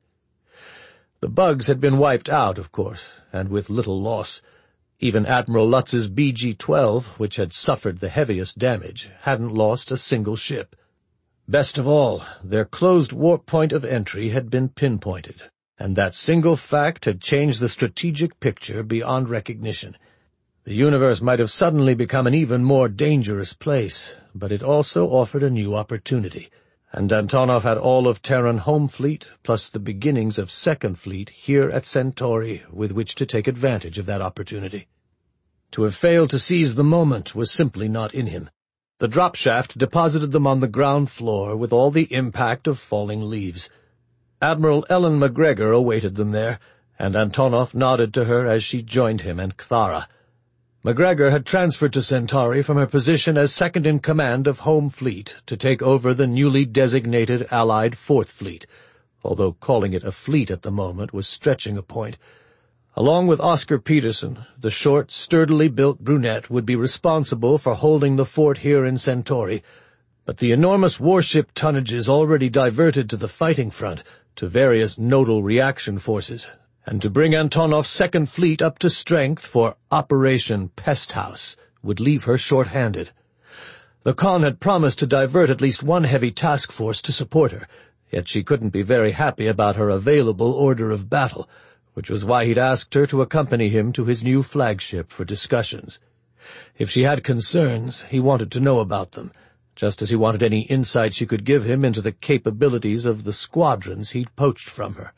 The bugs had been wiped out, of course, and with little loss. Even Admiral Lutz's BG-12, which had suffered the heaviest damage, hadn't lost a single ship. Best of all, their closed warp point of entry had been pinpointed, and that single fact had changed the strategic picture beyond recognition. The universe might have suddenly become an even more dangerous place, but it also offered a new opportunity, and Antonov had all of Terran Home Fleet, plus the beginnings of Second Fleet, here at Centauri, with which to take advantage of that opportunity. To have failed to seize the moment was simply not in him. The dropshaft deposited them on the ground floor with all the impact of falling leaves. Admiral Ellen MacGregor awaited them there, and Antonov nodded to her as she joined him and Kthara. MacGregor had transferred to Centauri from her position as second-in-command of Home Fleet to take over the newly designated Allied Fourth Fleet, although calling it a fleet at the moment was stretching a point. Along with Oscar Peterson, the short, sturdily built brunette would be responsible for holding the fort here in Centauri, but the enormous warship tonnages already diverted to the fighting front, to various nodal reaction forces, and to bring Antonov's Second Fleet up to strength for Operation Pesthouse would leave her short-handed. The Khan had promised to divert at least one heavy task force to support her, yet she couldn't be very happy about her available order of battle, which was why he'd asked her to accompany him to his new flagship for discussions. If she had concerns, he wanted to know about them, just as he wanted any insight she could give him into the capabilities of the squadrons he'd poached from her.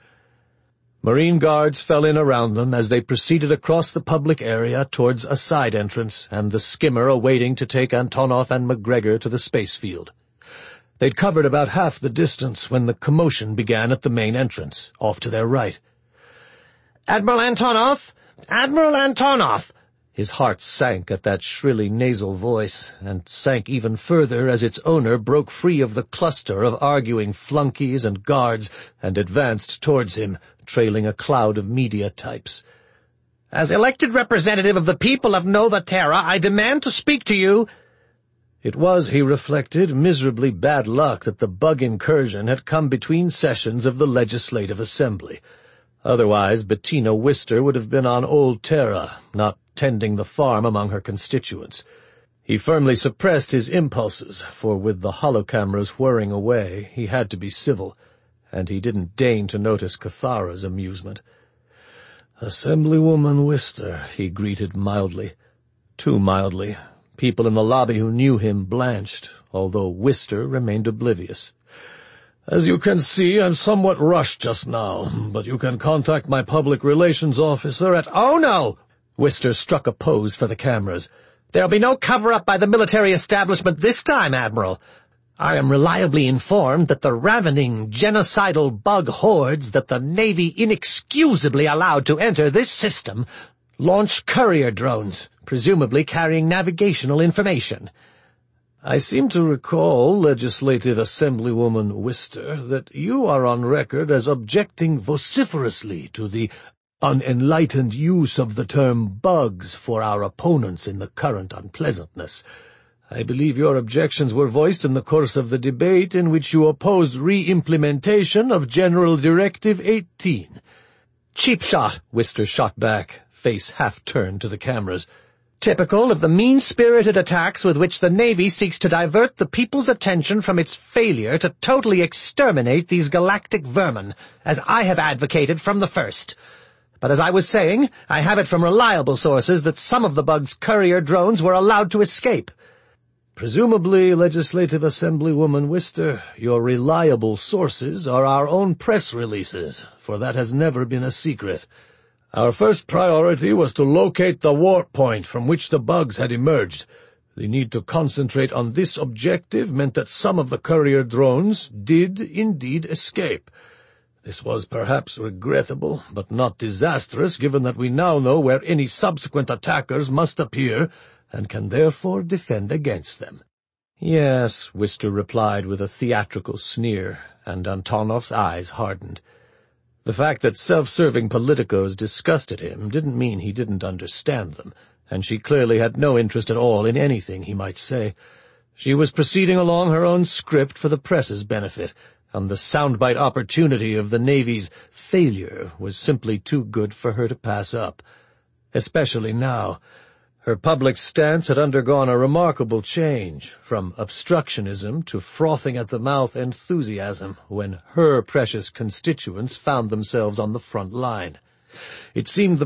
Marine guards fell in around them as they proceeded across the public area towards a side entrance and the skimmer awaiting to take Antonov and MacGregor to the space field. They'd covered about half the distance when the commotion began at the main entrance, off to their right. "Admiral Antonov! Admiral Antonov!" His heart sank at that shrilly nasal voice, and sank even further as its owner broke free of the cluster of arguing flunkies and guards and advanced towards him, trailing a cloud of media types. "As elected representative of the people of Nova Terra, I demand to speak to you." It was, he reflected, miserably bad luck that the bug incursion had come between sessions of the Legislative Assembly. Otherwise, Bettina Wister would have been on Old Terra, not tending the farm among her constituents. He firmly suppressed his impulses, for with the holocameras whirring away, he had to be civil, and he didn't deign to notice Kthara's amusement. "Assemblywoman Wister," he greeted mildly. Too mildly. People in the lobby who knew him blanched, although Wister remained oblivious. "As you can see, I'm somewhat rushed just now, but you can contact my public relations officer at—" "Oh, no!" Wister struck a pose for the cameras. "There'll be no cover-up by the military establishment this time, Admiral. I am reliably informed that the ravening, genocidal bug hordes that the Navy inexcusably allowed to enter this system launched courier drones, presumably carrying navigational information." "I seem to recall, Legislative Assemblywoman Wister, that you are on record as objecting vociferously to the unenlightened use of the term bugs for our opponents in the current unpleasantness. I believe your objections were voiced in the course of the debate in which you opposed re-implementation of General Directive 18. "Cheap shot," Wister shot back, face half-turned to the cameras. "Typical of the mean-spirited attacks with which the Navy seeks to divert the people's attention from its failure to totally exterminate these galactic vermin, as I have advocated from the first. But as I was saying, I have it from reliable sources that some of the bug's courier drones were allowed to escape." "Presumably, Legislative Assemblywoman Wister, your reliable sources are our own press releases, for that has never been a secret. Our first priority was to locate the warp point from which the bugs had emerged. The need to concentrate on this objective meant that some of the courier drones did indeed escape. This was perhaps regrettable, but not disastrous, given that we now know where any subsequent attackers must appear, and can therefore defend against them." "Yes," Wister replied with a theatrical sneer, and Antonov's eyes hardened. The fact that self-serving politicos disgusted him didn't mean he didn't understand them, and she clearly had no interest at all in anything he might say. She was proceeding along her own script for the press's benefit, and the soundbite opportunity of the Navy's failure was simply too good for her to pass up, especially now. Her public stance had undergone a remarkable change, from obstructionism to frothing-at-the-mouth enthusiasm, when her precious constituents found themselves on the front line. It seemed the